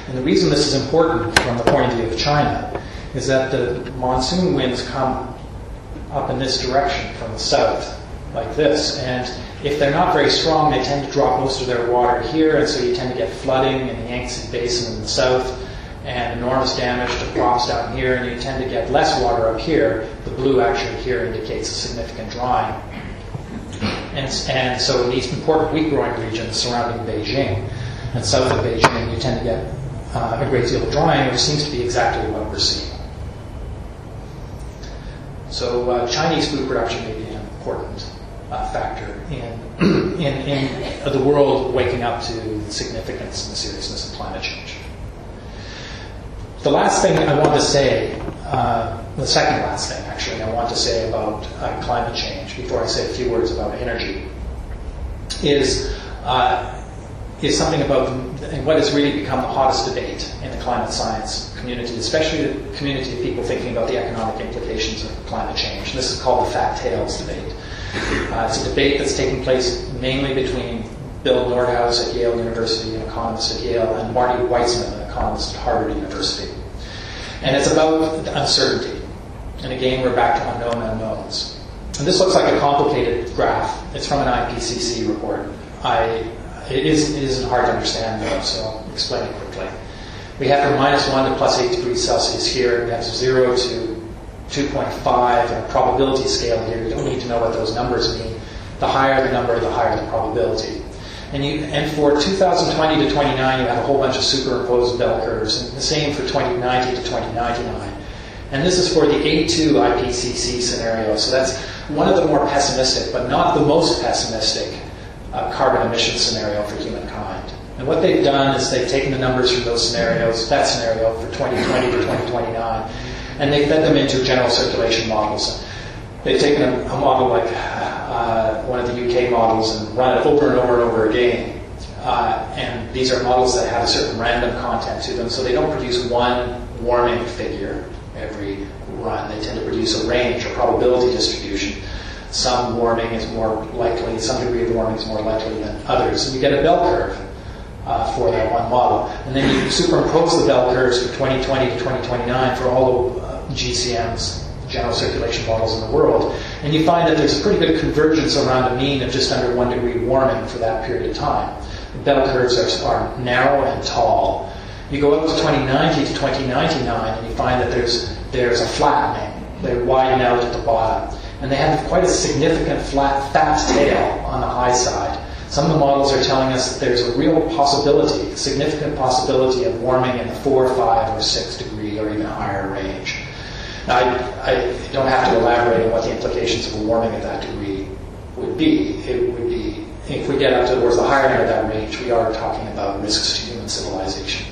And the reason this is important from the point of view of China is that the monsoon winds come up in this direction from the south, like this. And if they're not very strong, they tend to drop most of their water here, and so you tend to get flooding in the Yangtze Basin in the south, and enormous damage to crops down here, and you tend to get less water up here. The blue actually here indicates a significant drying. And, and so in these important wheat-growing regions surrounding Beijing and south of Beijing, you tend to get uh, a great deal of drying, which seems to be exactly what we're seeing. So uh, Chinese food production may be an important uh, factor in, in, in the world waking up to the significance and the seriousness of climate change. The last thing I want to say, uh, the second last thing actually I want to say about uh, climate change before I say a few words about energy is uh, is something about the, and what has really become the hottest debate in the climate science community, especially the community of people thinking about the economic implications of climate change. And this is called the fat tails debate. Uh, it's a debate that's taking place mainly between Bill Nordhaus at Yale University, an economist at Yale, and Marty Weitzman, an economist at Harvard University. And it's about uncertainty. And again, we're back to unknown unknowns. And this looks like a complicated graph. It's from an I P C C report. I, it, is, it isn't hard to understand, though, so I'll explain it quickly. We have from minus one to plus eight degrees Celsius here. We have zero to two point five, and a probability scale here. You don't need to know what those numbers mean. The higher the number, the higher the probability. And, you, and for two thousand twenty to twenty-nine, you have a whole bunch of superimposed bell curves, and the same for twenty ninety to twenty ninety-nine. And this is for the A two I P C C scenario. So that's one of the more pessimistic, but not the most pessimistic, uh, carbon emission scenario for humankind. And what they've done is they've taken the numbers from those scenarios, that scenario for twenty twenty to twenty twenty-nine, and they've fed them into general circulation models. They've taken a, a model like uh, one of the U K models and run it over and over and over again. Uh, and these are models that have a certain random content to them, so they don't produce one warming figure every run. They tend to produce a range, a probability distribution. Some warming is more likely, some degree of warming is more likely than others. And you get a bell curve uh, for that one model. And then you superimpose the bell curves for twenty twenty to twenty twenty-nine for all the uh, G C Ms, general circulation models in the world. And you find that there's a pretty good convergence around a mean of just under one degree warming for that period of time. The bell curves are, are narrow and tall. You go up to twenty ninety to twenty ninety-nine, and you find that there's there's a flattening. They widen out at the bottom. And they have quite a significant flat, fat tail on the high side. Some of the models are telling us that there's a real possibility, a significant possibility of warming in the four, five, or six degree or even higher range. Now, I, I don't have to elaborate on what the implications of a warming at that degree would be. It would be, if we get up towards the higher end of that range, we are talking about risks to human civilization.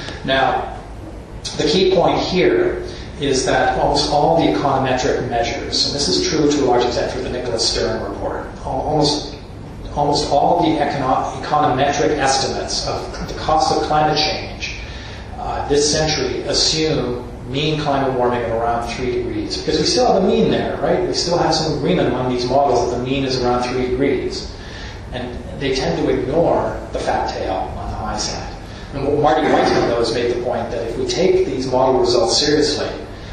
Now, the key point here is that almost all the econometric measures, and this is true to a large extent for the Nicholas Stern report, almost, almost all the econo- econometric estimates of the cost of climate change uh, this century assume mean climate warming of around three degrees. Because we still have a mean there, right? We still have some agreement among these models that the mean is around three degrees. And they tend to ignore the fat tail on the high side. And what Marty Weitzman, though, has made the point that if we take these model results seriously,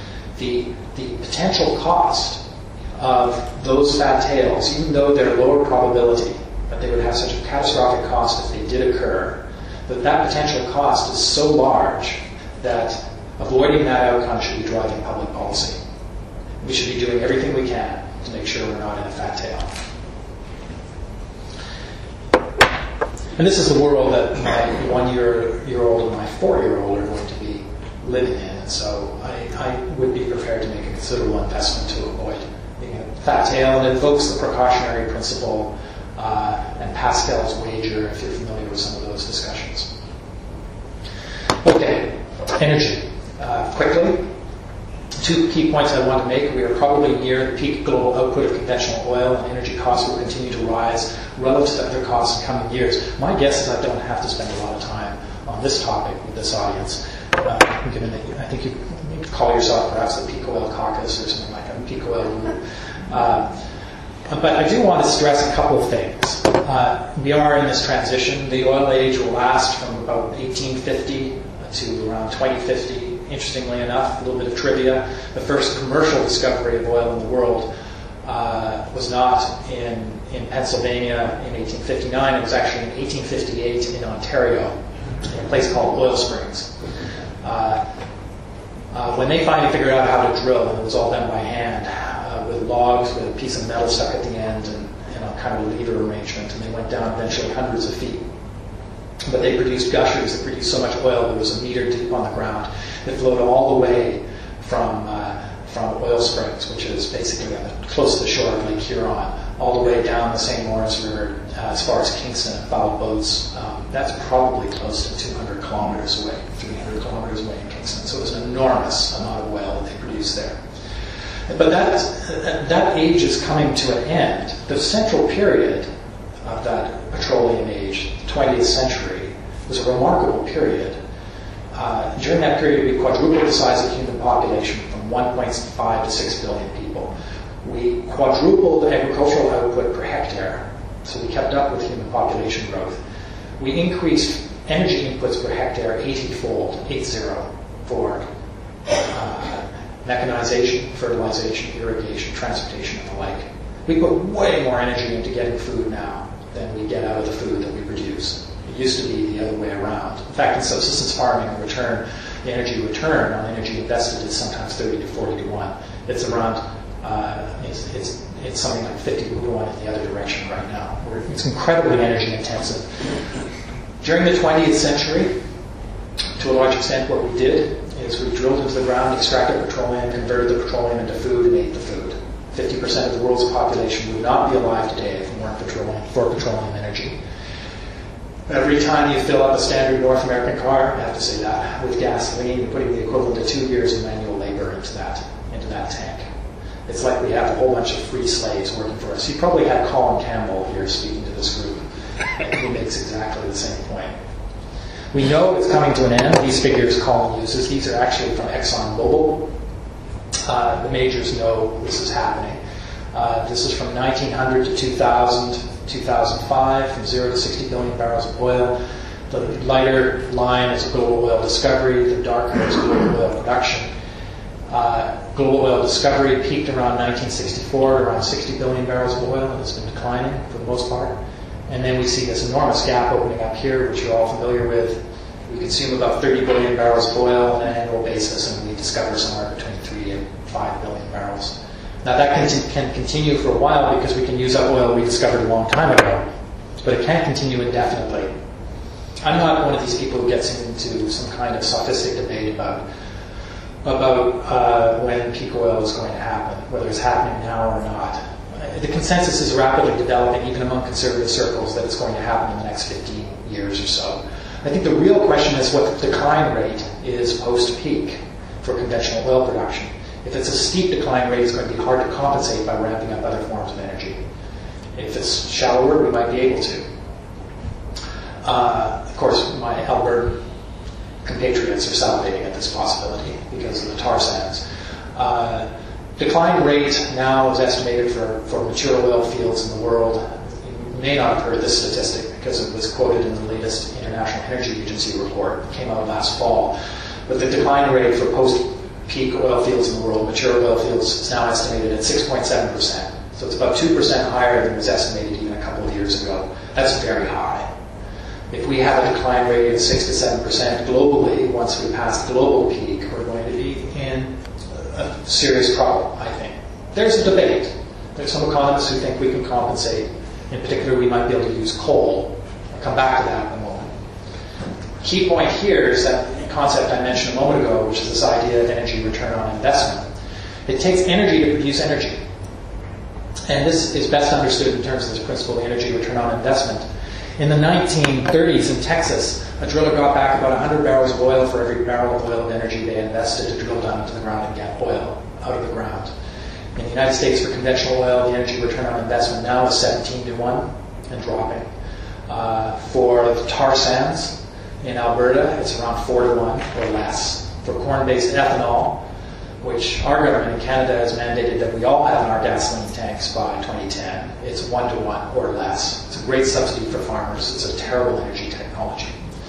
the, the potential cost of those fat tails, even though they're lower probability, but they would have such a catastrophic cost if they did occur, that that potential cost is so large that avoiding that outcome should be driving public policy. We should be doing everything we can to make sure we're not in a fat tail. And this is the world that my one-year-old and my four-year-old are going to be living in. And so I, I would be prepared to make a considerable investment to avoid being a fat tail. And it invokes the precautionary principle uh, and Pascal's wager, if you're familiar with some of those discussions. Okay, energy. Uh, quickly, two key points I want to make. We are probably near the peak global output of conventional oil, and energy costs will continue to rise relative to other costs in coming years. My guess is I don't have to spend a lot of time on this topic with this audience, uh, given that I think you, you could call yourself perhaps the peak oil caucus or something like that, peak oil group. Uh, but I do want to stress a couple of things. Uh, we are in this transition. The oil age will last from about eighteen fifty to around twenty fifty. Interestingly enough, a little bit of trivia, the first commercial discovery of oil in the world uh, was not in, in Pennsylvania in eighteen fifty-nine, it was actually in eighteen fifty-eight in Ontario, in a place called Oil Springs. Uh, uh, when they finally figured out how to drill, and it was all done by hand, uh, with logs, with a piece of metal stuck at the end, and you know, kind of a lever arrangement, and they went down eventually hundreds of feet. But they produced gushers that produced so much oil that was a meter deep on the ground that flowed all the way from uh, from Oil Springs, which is basically on the, close to the shore of Lake Huron, all the way down the Saint Lawrence River uh, as far as Kingston and fouled boats. Um, that's probably close to two hundred kilometers away, three hundred kilometers away in Kingston. So it was an enormous amount of oil that they produced there. But that, that age is coming to an end. The central period of that petroleum age, the twentieth century, was a remarkable period. Uh, during that period, we quadrupled the size of the human population from one point five to six billion people. We quadrupled agricultural output per hectare, so we kept up with human population growth. We increased energy inputs per hectare eighty-fold, eight zero, for uh, mechanization, fertilization, irrigation, transportation, and the like. We put way more energy into getting food now than we get out of the food that we produce. It used to be the other way around. In fact, in subsistence farming, the return, the energy return on energy invested is sometimes thirty to forty to one. It's around, uh, it's, it's, it's something like fifty to one in the other direction right now. We're, it's incredibly energy intensive. During the twentieth century, to a large extent, what we did is we drilled into the ground, extracted petroleum, converted the petroleum into food, and ate the food. fifty percent of the world's population would not be alive today if it weren't petroleum, for petroleum energy. Every time you fill up a standard North American car, I have to say that, with gasoline, you're putting the equivalent of two years of manual labor into that, into that tank. It's like we have a whole bunch of free slaves working for us. You probably had Colin Campbell here speaking to this group, and he makes exactly the same point. We know it's coming to an end. These figures Colin uses, these are actually from ExxonMobil. Uh, the majors know this is happening. Uh, this is from nineteen hundred to two thousand, two thousand five, from zero to sixty billion barrels of oil. The lighter line is global oil discovery. The darker is global oil production. Uh, global oil discovery peaked around nineteen sixty-four at around sixty billion barrels of oil, and it's been declining for the most part. And then we see this enormous gap opening up here, which you're all familiar with. We consume about thirty billion barrels of oil on an annual basis, and we discover somewhere between three and five billion barrels. Now that can, can continue for a while because we can use up oil we discovered a long time ago, but it can't continue indefinitely. I'm not one of these people who gets into some kind of sophistic debate about about uh, when peak oil is going to happen, whether it's happening now or not. The consensus is rapidly developing, even among conservative circles, that it's going to happen in the next fifteen years or so. I think the real question is what the decline rate is post-peak for conventional oil production. If it's a steep decline rate, it's going to be hard to compensate by ramping up other forms of energy. If it's shallower, we might be able to. Uh, of course, my Albertan compatriots are salivating at this possibility because of the tar sands. Uh, decline rate now is estimated for, for mature oil fields in the world. You may not have heard this statistic because it was quoted in the latest International Energy Agency report. It came out last fall. But the decline rate for post-peak oil fields in the world, mature oil fields, is now estimated at six point seven percent. So it's about two percent higher than was estimated even a couple of years ago. That's very high. If we have a decline rate of six to seven percent globally, once we pass the global peak, we're going to be in a serious problem, I think. There's a debate. There's some economists who think we can compensate. In particular, we might be able to use coal. I'll come back to that in a moment. Key point here is that concept I mentioned a moment ago, which is this idea of energy return on investment. It takes energy to produce energy. And this is best understood in terms of this principle of energy return on investment. In the nineteen thirties in Texas, a driller got back about one hundred barrels of oil for every barrel of oil of energy they invested to drill down into the ground and get oil out of the ground. In the United States, for conventional oil, the energy return on investment now is seventeen to one and dropping. Uh, for the tar sands in Alberta, it's around four to one or less. For corn-based ethanol, which our government in Canada has mandated that we all have in our gasoline tanks by twenty ten, it's one to one or less. It's a great subsidy for farmers. It's a terrible energy technology.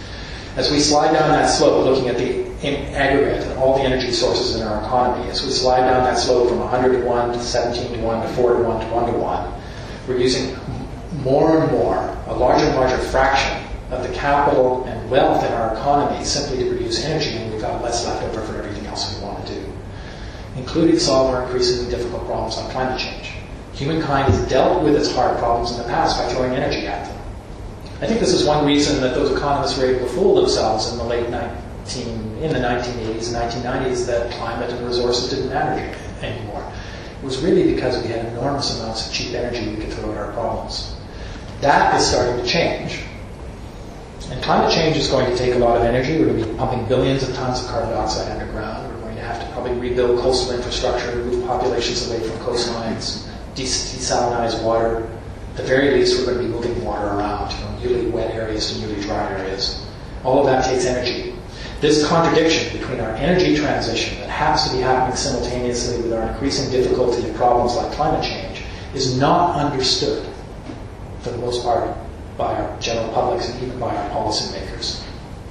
As we slide down that slope, looking at the in aggregate and all the energy sources in our economy, as we slide down that slope from one hundred to one to seventeen to one to four to one to one to one, we're using more and more, a larger and larger fraction of the capital and wealth in our economy simply to produce energy, and we've got less left over for everything else we want to do, including solve our increasingly difficult problems on climate change. Humankind has dealt with its hard problems in the past by throwing energy at them. I think this is one reason that those economists were able to fool themselves in the late nineteen, in the nineteen eighties and nineteen nineties that climate and resources didn't matter anymore. It was really because we had enormous amounts of cheap energy we could throw at our problems. That is starting to change. And climate change is going to take a lot of energy. We're going to be pumping billions of tons of carbon dioxide underground. We're going to have to probably rebuild coastal infrastructure, move populations away from coastlines, desalinize water. At the very least, we're going to be moving water around from newly wet areas to newly dry areas. All of that takes energy. This contradiction between our energy transition that happens to be happening simultaneously with our increasing difficulty in problems like climate change is not understood, for the most part, by our general publics and even by our policymakers.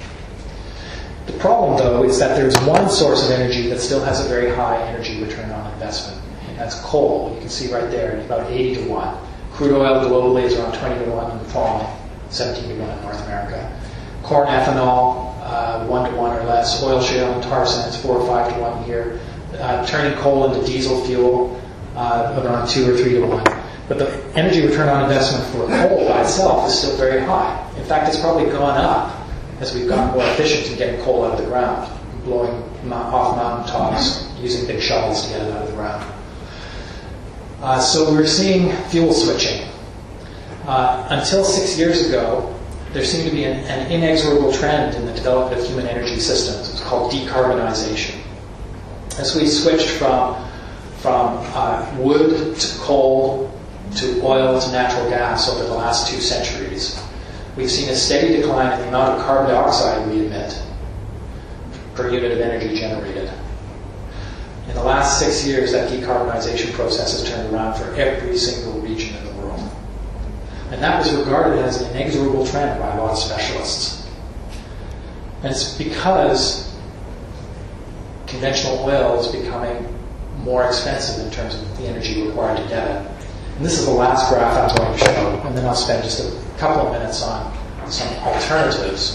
The problem, though, is that there's one source of energy that still has a very high energy return on investment, and that's coal. You can see right there, it's about eighty to one. Crude oil globally is around twenty to one and falling, seventeen to one in North America. Corn ethanol, uh, one to one or less. Oil shale and tar sands, four or five to one here. Uh, turning coal into diesel fuel, uh, around two or three to one. But the energy return on investment for coal by itself is still very high. In fact, it's probably gone up as we've gotten more efficient in getting coal out of the ground, blowing off mountaintops, using big shovels to get it out of the ground. Uh, so we're seeing fuel switching. Uh, until six years ago, there seemed to be an, an inexorable trend in the development of human energy systems. It's called decarbonization. As we switched from, from uh, wood to coal to oil to natural gas over the last two centuries, we've seen a steady decline in the amount of carbon dioxide we emit per unit of energy generated. In the last six years, that decarbonization process has turned around for every single region in the world. And that was regarded as an inexorable trend by a lot of specialists. And it's because conventional oil is becoming more expensive in terms of the energy required to get it. And this is the last graph I'm going to show, and then I'll spend just a couple of minutes on some alternatives.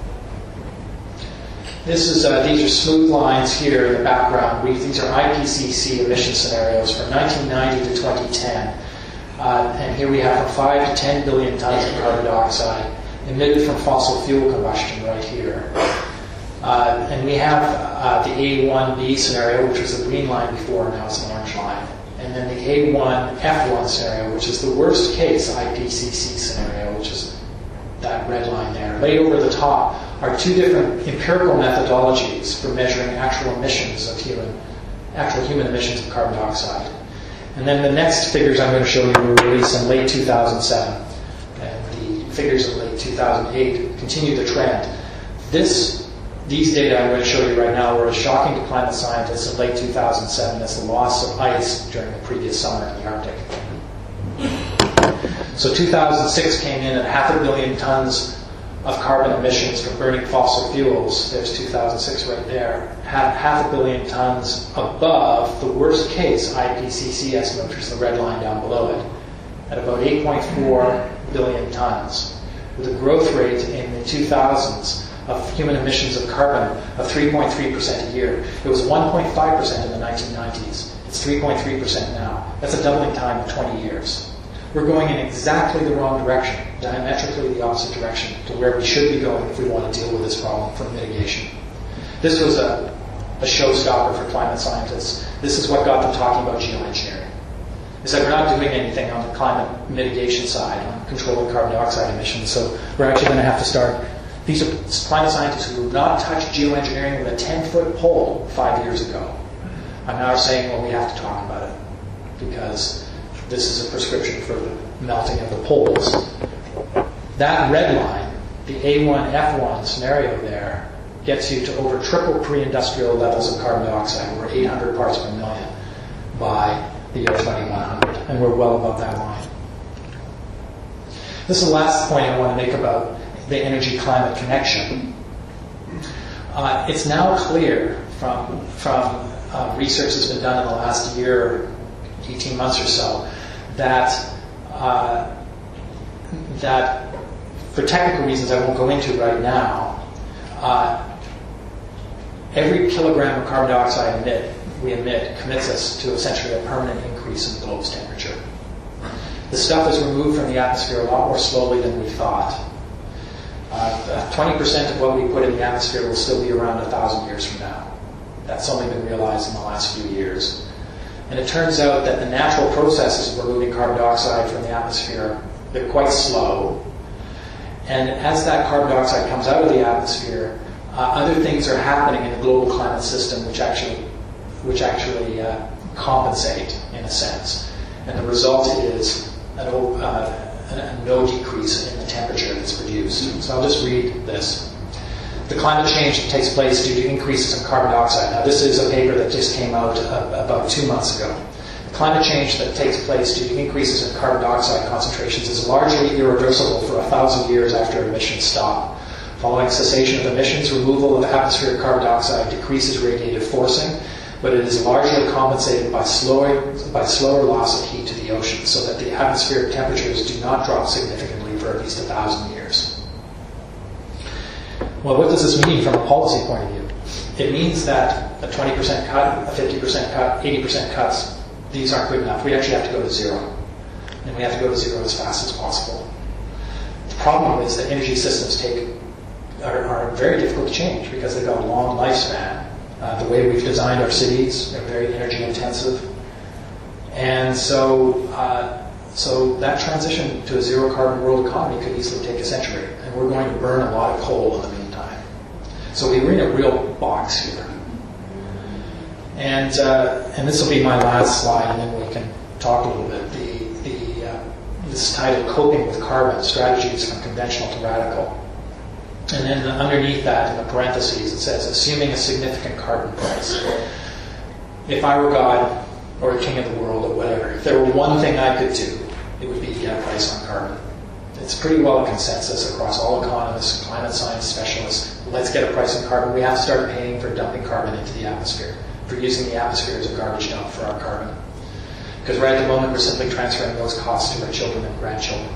This is, uh, these are smooth lines here in the background. We, these are I P C C emission scenarios from nineteen ninety to twenty ten. Uh, and here we have from five to ten billion tons of carbon dioxide emitted from fossil fuel combustion right here. Uh, and we have uh, the A one B scenario, which was the green line before, now it's an orange line. And then the A one F one scenario, which is the worst case I P C C scenario, which is that red line there. Laid over the top are two different empirical methodologies for measuring actual emissions of human, actual human emissions of carbon dioxide. And then the next figures I'm going to show you were released in late two thousand seven. And the figures of late two thousand eight continue the trend. This, these data I'm going to show you right now were as shocking to climate scientists in late two thousand seven as the loss of ice during the previous summer in the Arctic. So two thousand six came in at half a billion tons of carbon emissions from burning fossil fuels. There's two thousand six right there. Half, half a billion tons above the worst case I P C C estimate, which is the red line down below it, at about eight point four billion tons, with a growth rate in the two thousands of human emissions of carbon of three point three percent a year. It was one point five percent in the nineteen nineties. It's three point three percent now. That's a doubling time of twenty years. We're going in exactly the wrong direction, diametrically the opposite direction to where we should be going if we want to deal with this problem for mitigation. This was a, a showstopper for climate scientists. This is what got them talking about geoengineering. Is that we're not doing anything on the climate mitigation side, on controlling carbon dioxide emissions, so we're actually going to have to start. These are climate scientists who have not touched geoengineering with a ten-foot pole five years ago. I'm now saying, well, we have to talk about it because this is a prescription for the melting of the poles. That red line, the A one F one scenario there, gets you to over triple pre-industrial levels of carbon dioxide. We're eight hundred parts per million by the year twenty-one hundred, and we're well above that line. This is the last point I want to make about the energy-climate connection. Uh, it's now clear from, from uh, research that's been done in the last year, eighteen months or so, that, uh, that for technical reasons I won't go into right now, uh, every kilogram of carbon dioxide emit, we emit commits us to essentially a permanent increase in the globe's temperature. The stuff is removed from the atmosphere a lot more slowly than we thought. Uh, twenty percent of what we put in the atmosphere will still be around a thousand years from now. That's only been realized in the last few years. And it turns out that the natural processes of removing carbon dioxide from the atmosphere, they're quite slow. And as that carbon dioxide comes out of the atmosphere, uh, other things are happening in the global climate system which actually, which actually uh, compensate in a sense. And the result is an, uh, a no decrease in the temperature that's produced. So I'll just read this. The climate change that takes place due to increases in carbon dioxide. Now, this is a paper that just came out uh, about two months ago. The climate change that takes place due to increases in carbon dioxide concentrations is largely irreversible for a thousand years after emissions stop. Following cessation of emissions, removal of atmospheric carbon dioxide decreases radiative forcing, but it is largely compensated by slower, by slower loss of heat to the ocean, so that the atmospheric temperatures do not drop significantly for at least a thousand years. Well, what does this mean from a policy point of view? It means that a twenty percent cut, a fifty percent cut, eighty percent cuts, these aren't good enough. We actually have to go to zero. And we have to go to zero as fast as possible. The problem is that energy systems take are, are very difficult to change because they've got a long lifespan. Uh, the way we've designed our cities, they're very energy intensive. And so, uh, so that transition to a zero carbon world economy could easily take a century. And we're going to burn a lot of coal in the meantime. So we're in a real box here. And uh, and this will be my last slide, and then we can talk a little bit. The, the, uh, this is titled Coping with Carbon, Strategies from Conventional to Radical. And then underneath that, in the parentheses, it says, assuming a significant carbon price. If I were God, or a king of the world, or whatever, if there were one thing I could do, it would be to get a price on carbon. It's pretty well a consensus across all economists, climate science specialists. Let's get a price on carbon. We have to start paying for dumping carbon into the atmosphere, for using the atmosphere as a garbage dump for our carbon. Because right at the moment, we're simply transferring those costs to our children and grandchildren.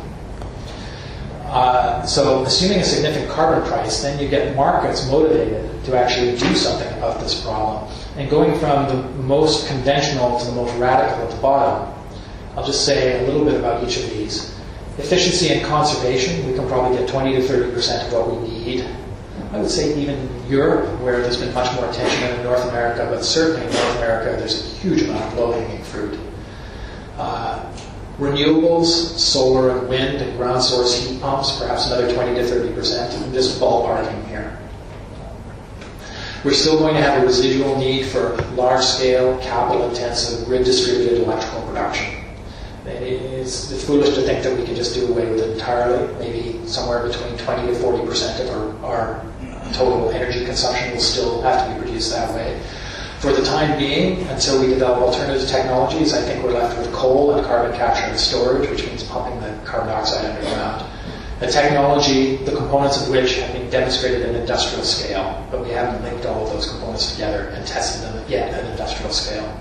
Uh, so assuming a significant carbon price, then you get markets motivated to actually do something about this problem. And going from the most conventional to the most radical at the bottom, I'll just say a little bit about each of these. Efficiency and conservation, we can probably get twenty to thirty percent of what we need. I would say even in Europe, where there's been much more attention than in North America, but certainly in North America, there's a huge amount of low-hanging fruit. Uh, Renewables, solar and wind and ground source heat pumps, perhaps another twenty to thirty percent. I'm just ballparking here. We're still going to have a residual need for large-scale, capital-intensive, grid-distributed electrical production. It's, it's foolish to think that we can just do away with it entirely. Maybe somewhere between twenty to forty percent of our, our total energy consumption will still have to be produced that way. For the time being, until we develop alternative technologies, I think we're left with coal and carbon capture and storage, which means pumping the carbon dioxide underground. A technology, the components of which have been demonstrated at industrial scale, but we haven't linked all of those components together and tested them yet at industrial scale.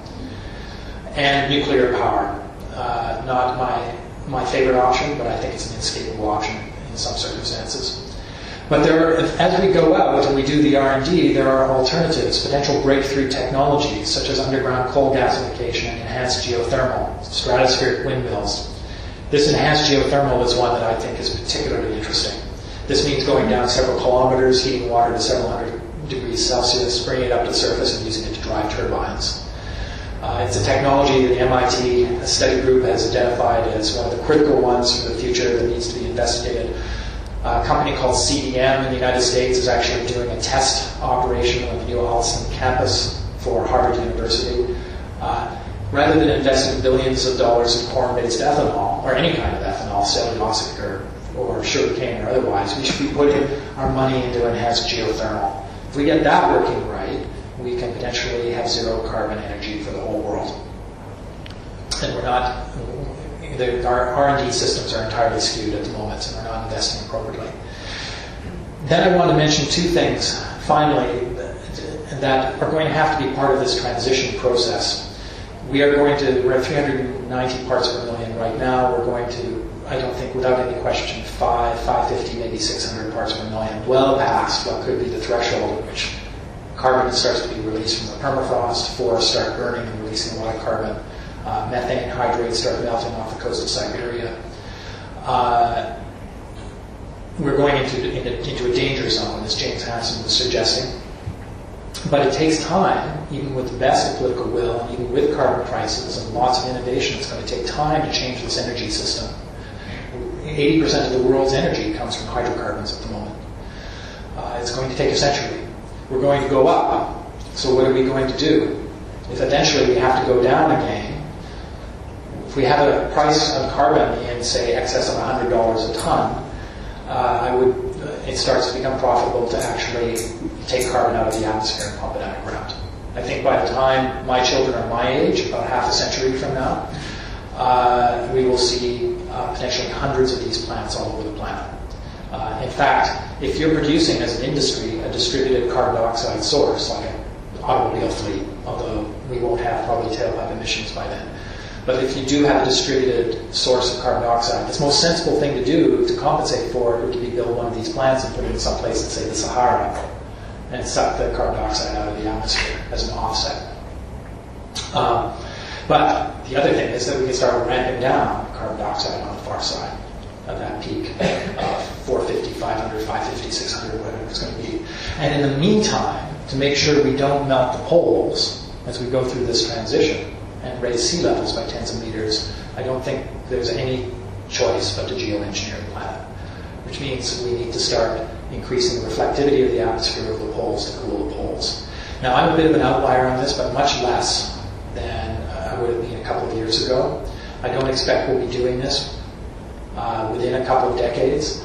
And nuclear power. Uh, not my, my favorite option, but I think it's an inescapable option in some circumstances. But there are, as we go out and we do the R and D, there are alternatives, potential breakthrough technologies, such as underground coal gasification and enhanced geothermal, stratospheric windmills. This enhanced geothermal is one that I think is particularly interesting. This means going down several kilometers, heating water to several hundred degrees Celsius, bringing it up to the surface and using it to drive turbines. Uh, it's a technology that the M I T study group has identified as one of the critical ones for the future that needs to be investigated. A company called C D M in the United States is actually doing a test operation on the New Holston campus for Harvard University. Uh, rather than investing billions of dollars in corn-based ethanol, or any kind of ethanol, cellulosic or, or sugarcane or otherwise, we should be putting our money into enhanced geothermal. If we get that working right, we can potentially have zero carbon energy for the whole world. And we're not, the, our R and D systems are entirely skewed at the moment, and we're not investing appropriately. Then I want to mention two things finally, that are going to have to be part of this transition process. We are going to, we're at three hundred ninety parts per million right now. We're going to, I don't think without any question, five, five fifty, maybe six hundred parts per million, well past what could be the threshold at which carbon starts to be released from the permafrost, forests start burning and releasing a lot of carbon, uh, methane hydrates start melting off the coast of Siberia. Uh, we're going into, into, into a danger zone, as James Hansen was suggesting. But it takes time, even with the best of political will, and even with carbon prices and lots of innovation, it's going to take time to change this energy system. eighty percent of the world's energy comes from hydrocarbons at the moment. Uh, it's going to take a century. We're going to go up. So what are we going to do? If eventually we have to go down again, if we have a price on carbon in, say, excess of one hundred dollars a ton, uh, I would, uh, it starts to become profitable to actually take carbon out of the atmosphere and pump it underground. I think by the time my children are my age, about half a century from now, uh, we will see uh, potentially hundreds of these plants all over the planet. Uh, in fact, if you're producing as an industry a distributed carbon dioxide source, like an automobile fleet, although we won't have probably tailpipe emissions by then, but if you do have a distributed source of carbon dioxide, the most sensible thing to do to compensate for it would be build one of these plants and put it in some place in, say, the Sahara, and suck the carbon dioxide out of the atmosphere as an offset. Um, but the other thing is that we can start ramping down carbon dioxide on the far side of that peak of four fifty, five hundred, five fifty, six hundred, whatever it's going to be. And in the meantime, to make sure we don't melt the poles as we go through this transition and raise sea levels by tens of meters, I don't think there's any choice but to geoengineer the planet, which means we need to start increasing the reflectivity of the atmosphere of the poles to cool the poles. Now, I'm a bit of an outlier on this, but much less than uh, I would have been a couple of years ago. I don't expect we'll be doing this uh, within a couple of decades,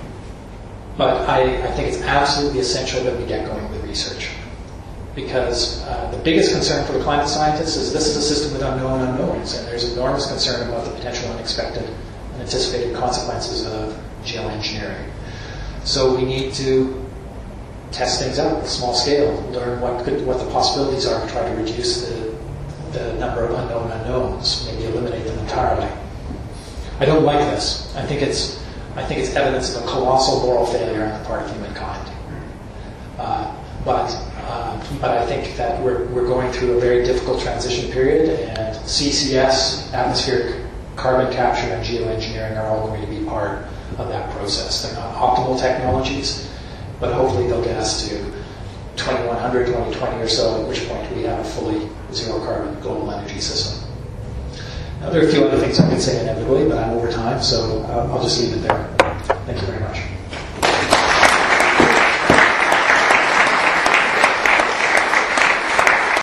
but I, I think it's absolutely essential that we get going with research. Because uh, the biggest concern for the climate scientists is this is a system with unknown unknowns, and there's enormous concern about the potential unexpected and anticipated consequences of geoengineering. So we need to test things out at a small scale, learn what could, what the possibilities are to try to reduce the, the number of unknown unknowns, maybe eliminate them entirely. I don't like this. I think it's, I think it's evidence of a colossal moral failure on the part of humankind. Uh, but, uh, but I think that we're, we're going through a very difficult transition period, and C C S, atmospheric carbon capture, and geoengineering are all going to be part of that process. They're not optimal technologies, but hopefully they'll get us to twenty-one hundred, twenty twenty or so, at which point we have a fully zero carbon global energy system. Now, there are a few other things I could say inevitably, but I'm over time, so uh, I'll just leave it there. Thank you very much.